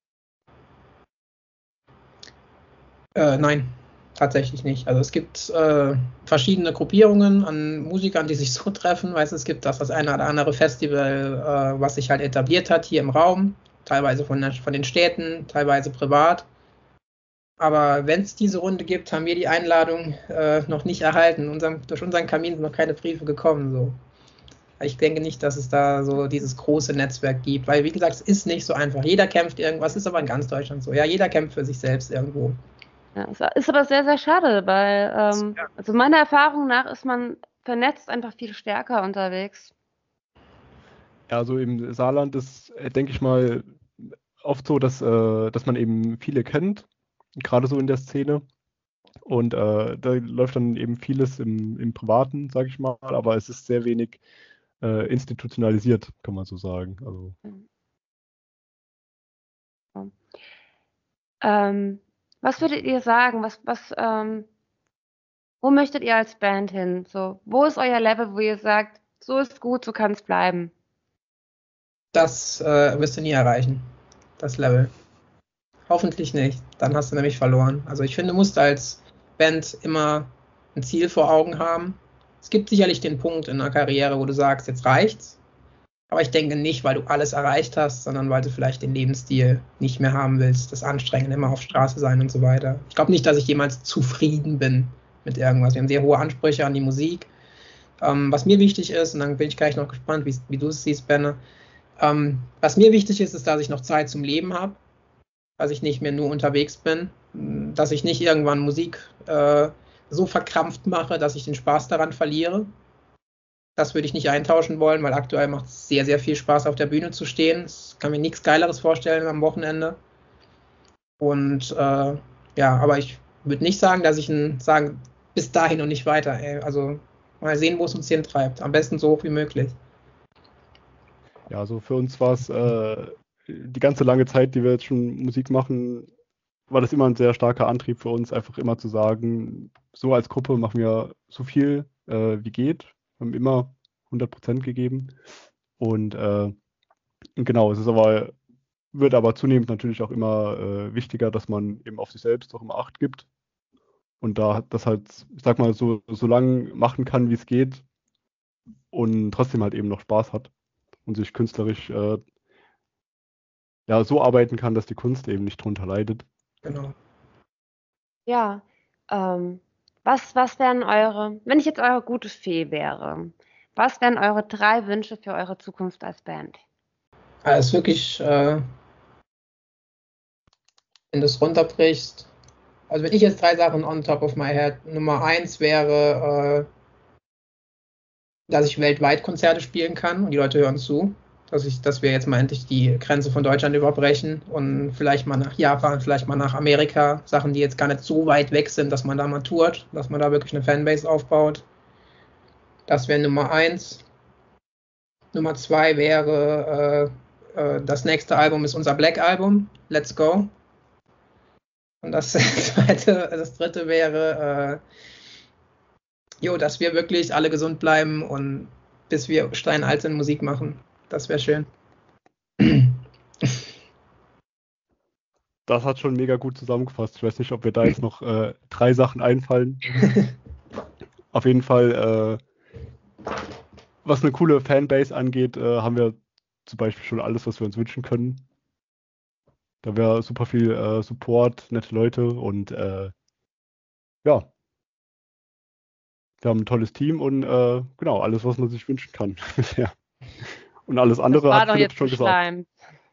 Nein, tatsächlich nicht. Also es gibt verschiedene Gruppierungen an Musikern, die sich so treffen. Weißt, es gibt das eine oder andere Festival, was sich halt etabliert hat hier im Raum, teilweise von den Städten, teilweise privat. Aber wenn es diese Runde gibt, haben wir die Einladung noch nicht erhalten. Durch unseren Kamin sind noch keine Briefe gekommen. So. Ich denke nicht, dass es da so dieses große Netzwerk gibt, weil, wie gesagt, es ist nicht so einfach. Jeder kämpft irgendwas, ist aber in ganz Deutschland so. Ja, jeder kämpft für sich selbst irgendwo. Ja, es ist aber sehr, sehr schade, weil, also meiner Erfahrung nach ist man vernetzt einfach viel stärker unterwegs. Ja, also im Saarland ist, denke ich mal, oft so, dass man eben viele kennt, gerade so in der Szene. Und da läuft dann eben vieles im Privaten, sage ich mal, aber es ist sehr wenig institutionalisiert, kann man so sagen. Also, Was würdet ihr sagen? Wo möchtet ihr als Band hin? So, wo ist euer Level, wo ihr sagt, so ist gut, so kann es bleiben? Das wirst du nie erreichen, das Level. Hoffentlich nicht. Dann hast du nämlich verloren. Also ich finde, du musst als Band immer ein Ziel vor Augen haben. Es gibt sicherlich den Punkt in einer Karriere, wo du sagst, jetzt reicht's. Aber ich denke nicht, weil du alles erreicht hast, sondern weil du vielleicht den Lebensstil nicht mehr haben willst, das Anstrengen, immer auf Straße sein und so weiter. Ich glaube nicht, dass ich jemals zufrieden bin mit irgendwas. Wir haben sehr hohe Ansprüche an die Musik. Was mir wichtig ist, und dann bin ich gleich noch gespannt, wie du es siehst, Benne. Was mir wichtig ist, dass ich noch Zeit zum Leben habe, dass ich nicht mehr nur unterwegs bin, dass ich nicht irgendwann Musik so verkrampft mache, dass ich den Spaß daran verliere. Das würde ich nicht eintauschen wollen, weil aktuell macht es sehr, sehr viel Spaß, auf der Bühne zu stehen. Ich kann mir nichts Geileres vorstellen am Wochenende. Und ja, aber ich würde nicht sagen, dass ich sagen, bis dahin und nicht weiter. Ey. Also mal sehen, wo es uns hintreibt. Am besten so hoch wie möglich. ja, also für uns war es die ganze lange Zeit, die wir jetzt schon Musik machen, war das immer ein sehr starker Antrieb für uns, einfach immer zu sagen, so als Gruppe machen wir so viel wie geht. Wir haben immer 100% gegeben. Und genau, wird aber zunehmend natürlich auch immer wichtiger, dass man eben auf sich selbst auch immer Acht gibt. Und da das halt, ich sag mal, so lang machen kann, wie es geht und trotzdem halt eben noch Spaß hat und sich künstlerisch ja, so arbeiten kann, dass die Kunst eben nicht drunter leidet. Genau. Ja, was wären wenn ich jetzt eure gute Fee wäre, was wären eure 3 Wünsche für eure Zukunft als Band? Also wirklich, wenn du es runterbrichst, also wenn ich jetzt 3 Sachen on top of my head, Nummer 1 wäre, dass ich weltweit Konzerte spielen kann und die Leute hören zu. Dass wir jetzt mal endlich die Grenze von Deutschland überbrechen und vielleicht mal nach Japan, vielleicht mal nach Amerika, Sachen, die jetzt gar nicht so weit weg sind, dass man da mal tourt, dass man da wirklich eine Fanbase aufbaut. Das wäre Nummer 1. Nummer 2 wäre, das nächste Album ist unser Black Album, Let's Go. Und das dritte wäre, dass wir wirklich alle gesund bleiben und bis wir steinalt sind, Musik machen. Das wäre schön. Das hat schon mega gut zusammengefasst. Ich weiß nicht, ob mir da jetzt noch 3 Sachen einfallen. Auf jeden Fall, was eine coole Fanbase angeht, haben wir zum Beispiel schon alles, was wir uns wünschen können. Da wäre super viel Support, nette Leute und ja, wir haben ein tolles Team und genau, alles, was man sich wünschen kann bisher. Und alles Das andere war hat doch Philipp jetzt schon gesagt. beschleimt.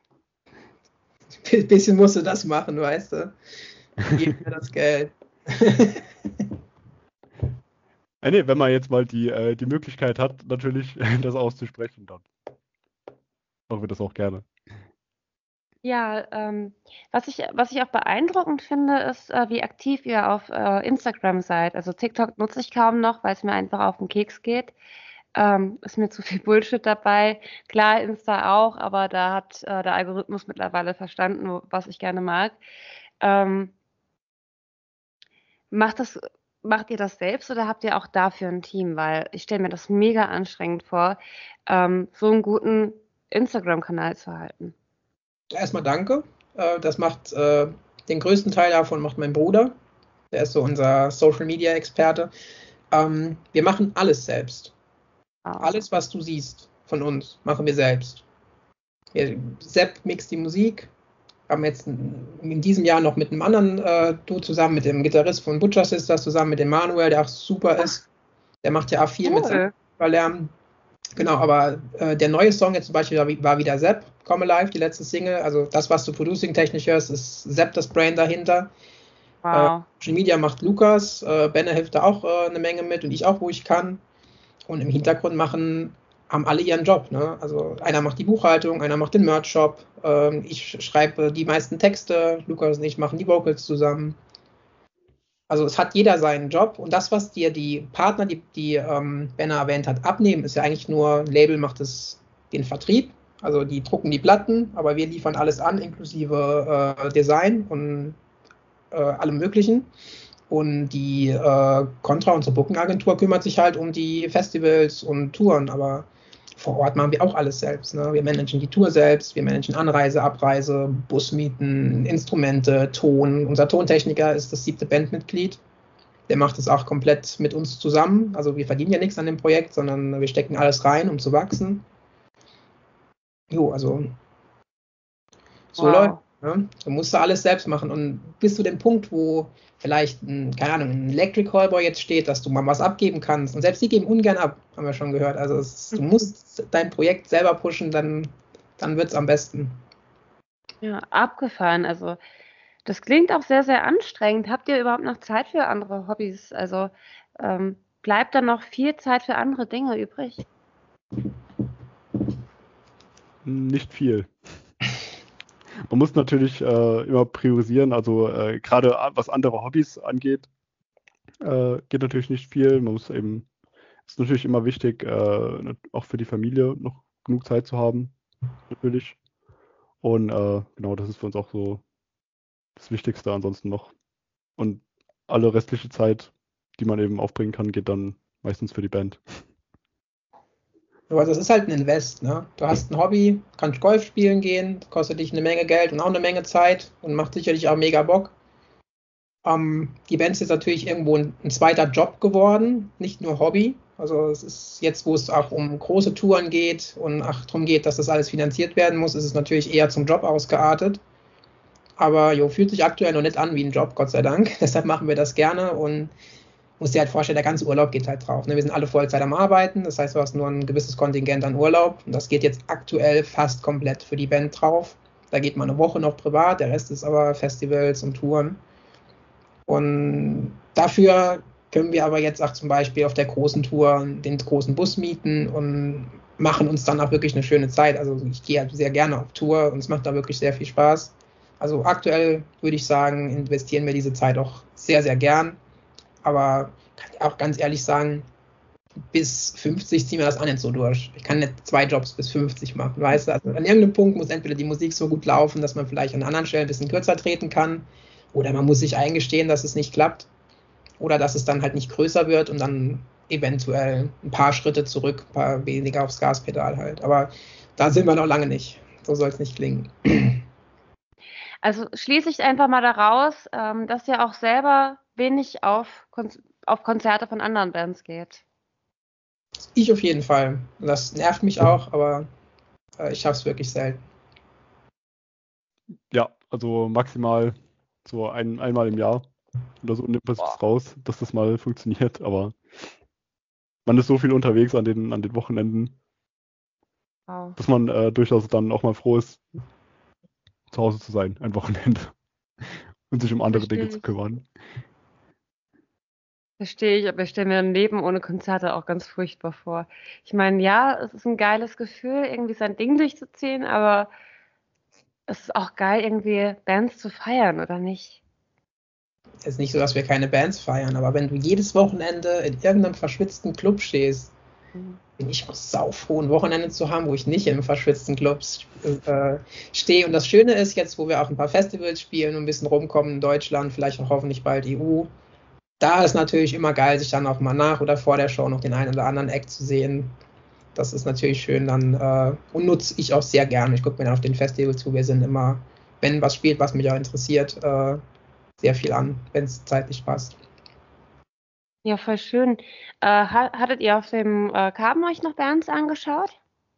Ein bisschen musst du das machen, weißt du? Gib mir das Geld. Nee, wenn man jetzt mal die Möglichkeit hat, natürlich das auszusprechen, dann machen wir das auch gerne. Ja, was ich auch beeindruckend finde, ist, wie aktiv ihr auf Instagram seid. Also TikTok nutze ich kaum noch, weil es mir einfach auf den Keks geht. Ist mir zu viel Bullshit dabei. Klar, Insta auch, aber da hat der Algorithmus mittlerweile verstanden, was ich gerne mag. Ähm, macht das, macht ihr das selbst oder habt ihr auch dafür ein Team? Weil ich stelle mir das mega anstrengend vor, so einen guten Instagram-Kanal zu halten. Erstmal danke. Das macht den größten Teil davon macht mein Bruder. Der ist so unser Social Media Experte. Wir machen alles selbst. Alles, was du siehst von uns, machen wir selbst. Sepp mixt die Musik. Haben jetzt in diesem Jahr noch mit einem anderen Duo zusammen, mit dem Gitarrist von Butcher Sisters, zusammen mit dem Manuel, der auch super ist. Der macht ja auch viel mit seinem Lärm. Genau, aber der neue Song jetzt zum Beispiel war wieder Sepp, Come Alive, die letzte Single. Also das, was du producing-technisch hörst, ist Sepp das Brain dahinter. Wow. Social Media macht Lukas, Benne hilft da auch eine Menge mit und ich auch, wo ich kann. Und im Hintergrund haben alle ihren Job. Ne? Also einer macht die Buchhaltung, einer macht den Merch-Shop. Ich schreibe die meisten Texte, Lukas und ich machen die Vocals zusammen. Also es hat jeder seinen Job und das, was dir die Partner, die Benner erwähnt hat, abnehmen, ist ja eigentlich nur, Label macht den Vertrieb, also die drucken die Platten, aber wir liefern alles an, inklusive Design und allem möglichen. Und die Contra, unsere Booking-Agentur, kümmert sich halt um die Festivals und Touren, aber vor Ort machen wir auch alles selbst. Ne? Wir managen die Tour selbst, wir managen Anreise, Abreise, Busmieten, Instrumente, Ton. Unser Tontechniker ist das 7. Bandmitglied. Der macht es auch komplett mit uns zusammen. Also wir verdienen ja nichts an dem Projekt, sondern wir stecken alles rein, um zu wachsen. Jo, also so läuft. Ne? Du musst da alles selbst machen. Und bis zu dem Punkt, wo vielleicht keine Ahnung, ein Electric Callboy jetzt steht, dass du mal was abgeben kannst. Und selbst die geben ungern ab, haben wir schon gehört. Also du musst dein Projekt selber pushen, dann wird es am besten. Ja, abgefahren. Also das klingt auch sehr, sehr anstrengend. Habt ihr überhaupt noch Zeit für andere Hobbys? Also bleibt da noch viel Zeit für andere Dinge übrig? Nicht viel. Man muss natürlich immer priorisieren, also gerade was andere Hobbys angeht, geht natürlich nicht viel. Man muss eben, ist natürlich immer wichtig, auch für die Familie noch genug Zeit zu haben, natürlich. Und genau, das ist für uns auch so das Wichtigste ansonsten noch. Und alle restliche Zeit, die man eben aufbringen kann, geht dann meistens für die Band. Also es ist halt ein Invest. Ne? Du hast ein Hobby, kannst Golf spielen gehen, kostet dich eine Menge Geld und auch eine Menge Zeit und macht sicherlich auch mega Bock. Die Band ist jetzt natürlich irgendwo ein zweiter Job geworden, nicht nur Hobby. Also es ist jetzt, wo es auch um große Touren geht und darum geht, dass das alles finanziert werden muss, ist es natürlich eher zum Job ausgeartet. Aber fühlt sich aktuell noch nicht an wie ein Job, Gott sei Dank. Deshalb machen wir das gerne und musst dir halt vorstellen, der ganze Urlaub geht halt drauf. Ne? Wir sind alle Vollzeit am Arbeiten, das heißt, du hast nur ein gewisses Kontingent an Urlaub und das geht jetzt aktuell fast komplett für die Band drauf. Da geht mal eine Woche noch privat, der Rest ist aber Festivals und Touren. Und dafür können wir aber jetzt auch zum Beispiel auf der großen Tour den großen Bus mieten und machen uns dann auch wirklich eine schöne Zeit. Also ich gehe halt sehr gerne auf Tour und es macht da wirklich sehr viel Spaß. Also aktuell würde ich sagen, investieren wir diese Zeit auch sehr, sehr gern. Aber kann ich auch ganz ehrlich sagen, bis 50 ziehen wir das auch nicht so durch. Ich kann nicht 2 Jobs bis 50 machen, weißt du? Also an irgendeinem Punkt muss entweder die Musik so gut laufen, dass man vielleicht an anderen Stellen ein bisschen kürzer treten kann. Oder man muss sich eingestehen, dass es nicht klappt. Oder dass es dann halt nicht größer wird und dann eventuell ein paar Schritte zurück, ein paar weniger aufs Gaspedal halt. Aber da sind wir noch lange nicht. So soll es nicht klingen. Also schließe ich einfach mal daraus, dass ihr auch selber wenig auf Konzerte von anderen Bands geht. Ich auf jeden Fall. Das nervt mich auch, aber ich schaffe es wirklich selten. Ja, Also maximal so einmal im Jahr oder so nimmt man sich das raus, dass das mal funktioniert. Aber man ist so viel unterwegs an den Wochenenden, Wow. dass man durchaus dann auch mal froh ist, zu Hause zu sein, ein Wochenende. Und sich um andere Dinge zu kümmern. Verstehe ich, aber ich stelle mir ein Leben ohne Konzerte auch ganz furchtbar vor. Ich meine, ja, es ist ein geiles Gefühl, irgendwie sein Ding durchzuziehen, aber es ist auch geil, irgendwie Bands zu feiern, oder nicht? Es ist nicht so, dass wir keine Bands feiern, aber wenn du jedes Wochenende in irgendeinem verschwitzten Club stehst, bin ich saufroh, ein Wochenende zu haben, wo ich nicht im verschwitzten Club stehe. Und das Schöne ist jetzt, wo wir auch ein paar Festivals spielen und ein bisschen rumkommen in Deutschland, vielleicht auch hoffentlich bald EU, da ist natürlich immer geil, sich dann auch mal nach oder vor der Show noch den einen oder anderen Act zu sehen. Das ist natürlich schön dann und nutze ich auch sehr gerne. Ich gucke mir dann auf den Festivals zu. Wir sind immer, wenn was spielt, was mich auch interessiert, sehr viel an, wenn es zeitlich passt. Ja, voll schön. Hattet ihr auf dem Carbon euch noch Bands angeschaut?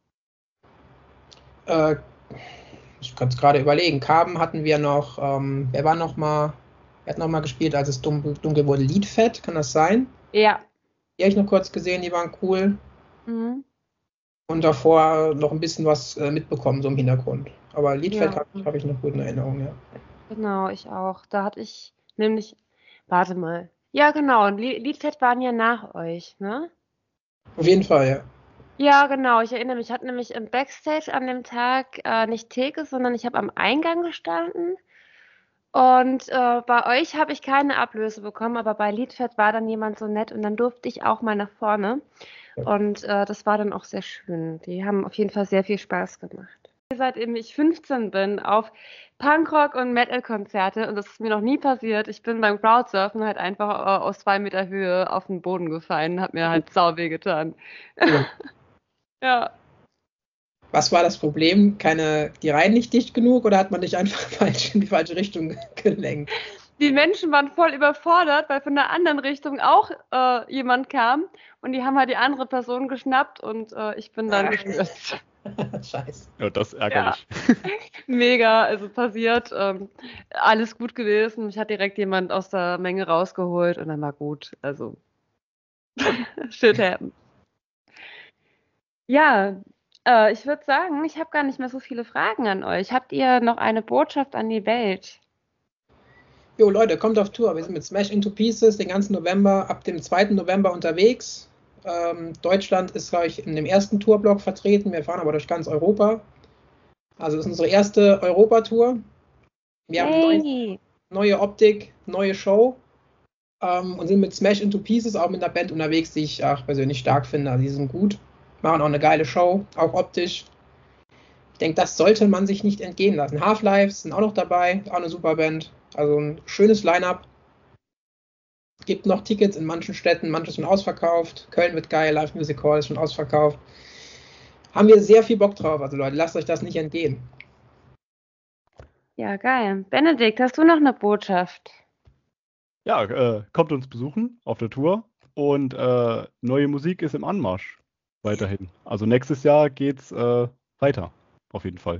Ich kann es gerade überlegen. Carbon hatten wir noch, wer hat noch mal gespielt, als es dunkel wurde? Liedfett, kann das sein? Ja. Die habe ich noch kurz gesehen, die waren cool. Mhm. Und davor noch ein bisschen was mitbekommen, so im Hintergrund. Aber Liedfett Ja. hab ich noch gut in Erinnerung, ja. Genau, ich auch. Da hatte ich nämlich, warte mal. Ja, genau, und Liedfett waren ja nach euch, ne? Auf jeden Fall, ja. Ja, genau, ich erinnere mich. Ich hatte nämlich im Backstage an dem Tag nicht Theke, sondern ich habe am Eingang gestanden. Und bei euch habe ich keine Ablöse bekommen, aber bei Liedfett war dann jemand so nett und dann durfte ich auch mal nach vorne. Und das war dann auch sehr schön. Die haben auf jeden Fall sehr viel Spaß gemacht. Seitdem ich 15 bin, auf Punkrock- und Metal-Konzerte und das ist mir noch nie passiert. Ich bin beim Crowdsurfen halt einfach aus 2 Meter Höhe auf den Boden gefallen, hat mir halt sau weh getan. Ja. Was war das Problem? Die Reihen nicht dicht genug oder hat man dich einfach in die falsche Richtung gelenkt? Die Menschen waren voll überfordert, weil von der anderen Richtung auch jemand kam und die haben halt die andere Person geschnappt und ich bin dann gestürzt. Scheiße. Ja, das ist ärgerlich. Ja. Mega, also passiert. Alles gut gewesen. Mich hat direkt jemand aus der Menge rausgeholt und dann war gut. Also, shit happens. Ja, ich würde sagen, ich habe gar nicht mehr so viele Fragen an euch. Habt ihr noch eine Botschaft an die Welt? Jo, Leute, kommt auf Tour. Wir sind mit Smash Into Pieces den ganzen November, ab dem 2. November unterwegs. Deutschland ist, glaube ich, in dem ersten Tourblock vertreten. Wir fahren aber durch ganz Europa. Also das ist unsere erste Europatour. Wir haben neue Optik, neue Show und sind mit Smash Into Pieces auch mit einer Band unterwegs, die ich auch persönlich stark finde. Also die sind gut, machen auch eine geile Show, auch optisch. Ich denke, das sollte man sich nicht entgehen lassen. Half-Lives sind auch noch dabei, auch eine super Band. Also ein schönes Line-Up. Es gibt noch Tickets in manchen Städten, manches schon ausverkauft. Köln wird geil, Live Music Hall ist schon ausverkauft. Haben wir sehr viel Bock drauf. Also Leute, lasst euch das nicht entgehen. Ja, geil. Benedikt, hast du noch eine Botschaft? Ja, kommt uns besuchen auf der Tour und neue Musik ist im Anmarsch weiterhin. Also nächstes Jahr geht's weiter, auf jeden Fall.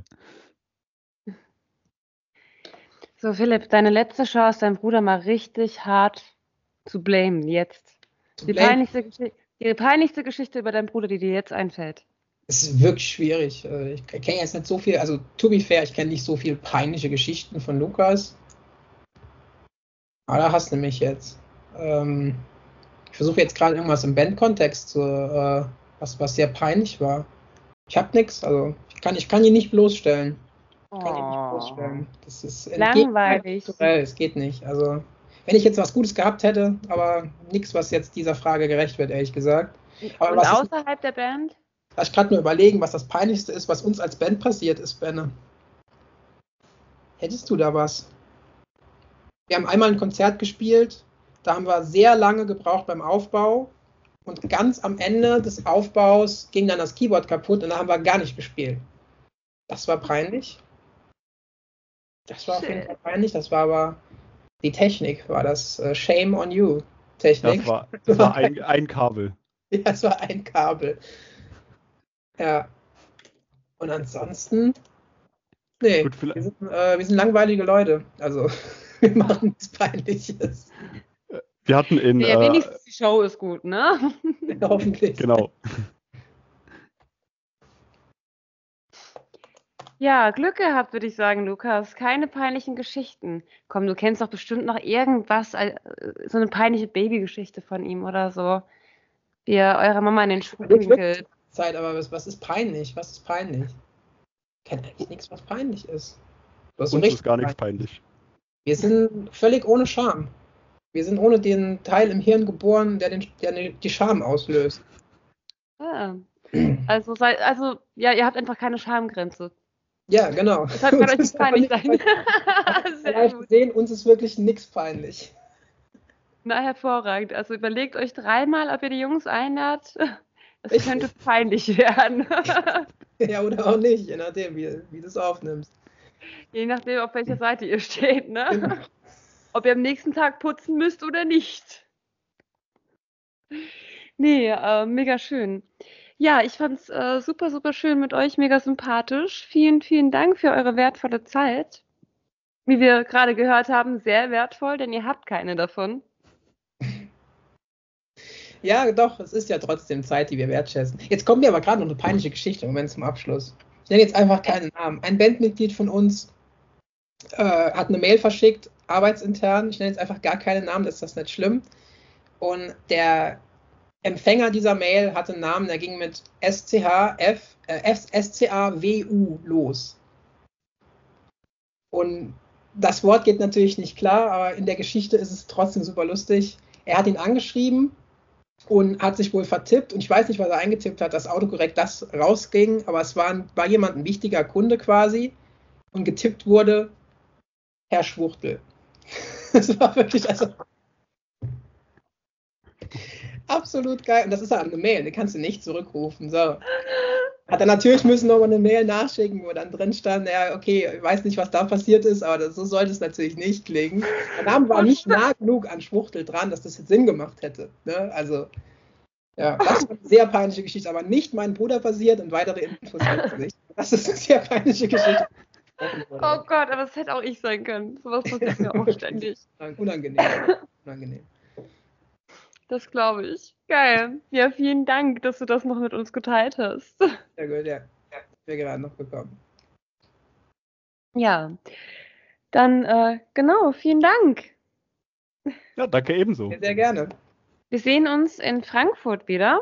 So, Philipp, deine letzte Chance, deinen Bruder mal richtig hart zu blamen, jetzt. Die peinlichste Geschichte über deinen Bruder, die dir jetzt einfällt. Es ist wirklich schwierig. Ich kenne jetzt nicht so viel, also to be fair, ich kenne nicht so viele peinliche Geschichten von Lukas. Aber da hast du mich jetzt. Ich versuche jetzt gerade irgendwas im Bandkontext, was sehr peinlich war. Ich habe nichts, also ich kann ihn nicht bloßstellen. Das ist langweilig. Es geht nicht. Also, wenn ich jetzt was Gutes gehabt hätte, aber nichts, was jetzt dieser Frage gerecht wird, ehrlich gesagt. Aber und außerhalb der Band? Lass ich gerade nur überlegen, was das Peinlichste ist, was uns als Band passiert ist, Benne. Hättest du da was? Wir haben einmal ein Konzert gespielt, da haben wir sehr lange gebraucht beim Aufbau und ganz am Ende des Aufbaus ging dann das Keyboard kaputt und da haben wir gar nicht gespielt. Das war peinlich. Das war auf jeden Fall peinlich, das war aber die Technik, war das Shame on You Technik. Das war ein Kabel. Ja, es war ein Kabel. Ja. Und ansonsten, Nee, Gut, vielleicht- wir sind langweilige Leute. Also, wir machen nichts Peinliches. Wir hatten in, Ja, wenigstens die Show ist gut, ne? Hoffentlich. genau, Ja, Glück gehabt, würde ich sagen, Lukas. Keine peinlichen Geschichten. Komm, du kennst doch bestimmt noch irgendwas, so eine peinliche Babygeschichte von ihm oder so, wie er eurer Mama in den Schuh pinkelt. Zeit, aber was ist peinlich? Was ist peinlich? Ich kenne eigentlich nichts, was peinlich ist. Du hast so uns richtig ist gar nichts peinlich. Wir sind völlig ohne Scham. Wir sind ohne den Teil im Hirn geboren, der die Scham auslöst. Ah. Also, ja, ihr habt einfach keine Schamgrenze. Ja, genau. Deshalb kann euch nicht peinlich sein. Sehr Live gut. gesehen, uns ist wirklich nichts peinlich. Na, hervorragend. Also überlegt euch dreimal, ob ihr die Jungs einladet. Es Richtig. könnte peinlich werden. Ja, oder auch nicht, je nachdem, wie du es aufnimmst. Je nachdem, auf welcher Seite ihr steht, ne? Genau. Ob ihr am nächsten Tag putzen müsst oder nicht. Nee, mega schön. Ja, ich fand's super, super schön mit euch, mega sympathisch. Vielen, vielen Dank für eure wertvolle Zeit. Wie wir gerade gehört haben, sehr wertvoll, denn ihr habt keine davon. Ja, doch, es ist ja trotzdem Zeit, die wir wertschätzen. Jetzt kommt mir aber gerade noch eine peinliche Geschichte, Moment zum Abschluss. Ich nenne jetzt einfach keinen Namen. Ein Bandmitglied von uns hat eine Mail verschickt, arbeitsintern. Ich nenne jetzt einfach gar keinen Namen, ist das nicht schlimm. Und der Empfänger dieser Mail hatte einen Namen, der ging mit SCHWU los. Und das Wort geht natürlich nicht klar, aber in der Geschichte ist es trotzdem super lustig. Er hat ihn angeschrieben und hat sich wohl vertippt. Und ich weiß nicht, was er eingetippt hat, dass autokorrekt das rausging, aber es war jemand ein wichtiger Kunde quasi. Und getippt wurde Herr Schwuchtel. Das war wirklich, also absolut geil. Und das ist ja eine Mail, die kannst du nicht zurückrufen. So. Hat er natürlich müssen noch mal eine Mail nachschicken, wo dann drin stand, ja, okay, ich weiß nicht, was da passiert ist, aber so sollte es natürlich nicht klingen. Der Name war nicht nah genug an Schwuchtel dran, dass das jetzt Sinn gemacht hätte. Ne? Also, ja, das ist eine sehr peinliche Geschichte, aber nicht mein Bruder passiert und weitere Infos gibt es nicht. Das ist eine sehr peinliche Geschichte. Oh Gott, aber das hätte auch ich sein können. Sowas passiert mir auch ständig. Unangenehm. Das glaube ich. Geil. Ja, vielen Dank, dass du das noch mit uns geteilt hast. Sehr gut, ja. Ich wäre gerade noch gekommen. Ja, dann genau, vielen Dank. Ja, danke ebenso. Sehr, sehr gerne. Wir sehen uns in Frankfurt wieder.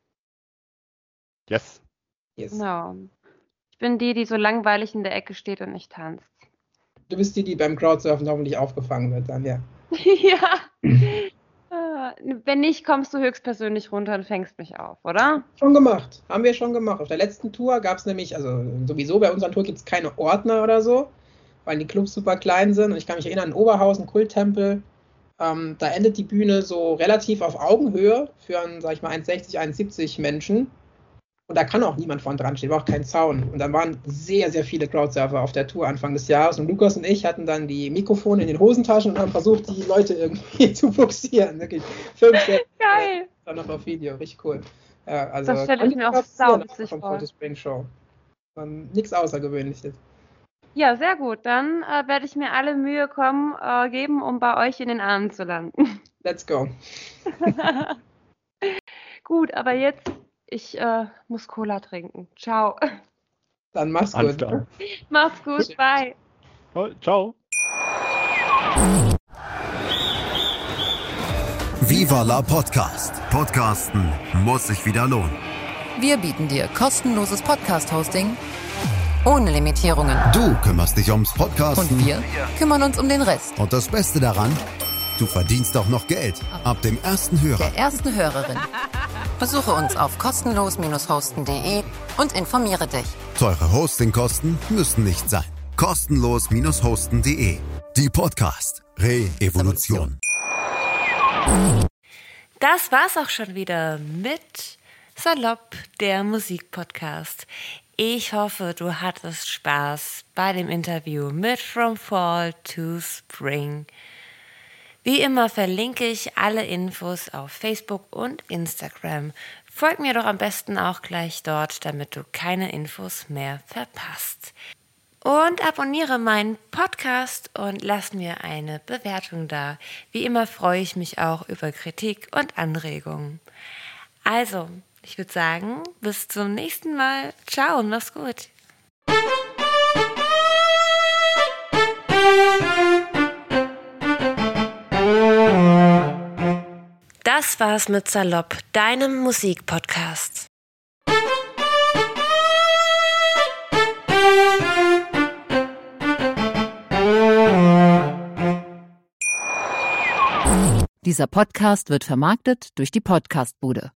Yes. Yes. Genau. Ich bin die so langweilig in der Ecke steht und nicht tanzt. Du bist die beim Crowdsurfen hoffentlich aufgefangen wird dann, ja. Ja. Wenn nicht, kommst du höchstpersönlich runter und fängst mich auf, oder? Schon gemacht. Haben wir schon gemacht. Auf der letzten Tour gab es nämlich, also sowieso bei unserer Tour gibt es keine Ordner oder so, weil die Clubs super klein sind. Und ich kann mich erinnern, in Oberhausen, Kulttempel, da endet die Bühne so relativ auf Augenhöhe für einen, sag ich mal, 1,60, 1,70 Menschen. Und da kann auch niemand vorn dran stehen, war auch kein Zaun. Und dann waren sehr, sehr viele Crowdsurfer auf der Tour Anfang des Jahres. Und Lukas und ich hatten dann die Mikrofone in den Hosentaschen und haben versucht, die Leute irgendwie zu buxieren. Wirklich 5, 6. Geil. Dann noch auf Video, richtig cool. Ja, also Das stelle ich mir auch sauwitzig vor. Photo Spring Show. Nichts Außergewöhnliches. Ja, sehr gut. Dann werde ich mir alle Mühe geben, um bei euch in den Armen zu landen. Let's go. Gut, aber jetzt, ich muss Cola trinken. Ciao. Dann mach's Alles gut. klar. Mach's gut, bye. Oh, ciao. Viva la Podcast. Podcasten muss sich wieder lohnen. Wir bieten dir kostenloses Podcast-Hosting ohne Limitierungen. Du kümmerst dich ums Podcasten. Und wir kümmern uns um den Rest. Und das Beste daran, du verdienst auch noch Geld. Ab dem ersten Hörer. Der ersten Hörerin. Besuche uns auf kostenlos-hosten.de und informiere dich. Teure Hostingkosten müssen nicht sein. Kostenlos-hosten.de. Die Podcast Re-Evolution. Das war's auch schon wieder mit Salopp, der Musikpodcast. Ich hoffe, du hattest Spaß bei dem Interview mit From Fall to Spring. Wie immer verlinke ich alle Infos auf Facebook und Instagram. Folg mir doch am besten auch gleich dort, damit du keine Infos mehr verpasst. Und abonniere meinen Podcast und lass mir eine Bewertung da. Wie immer freue ich mich auch über Kritik und Anregungen. Also, ich würde sagen, bis zum nächsten Mal. Ciao und mach's gut. Das war's mit Salopp, deinem Musikpodcast. Dieser Podcast wird vermarktet durch die Podcastbude.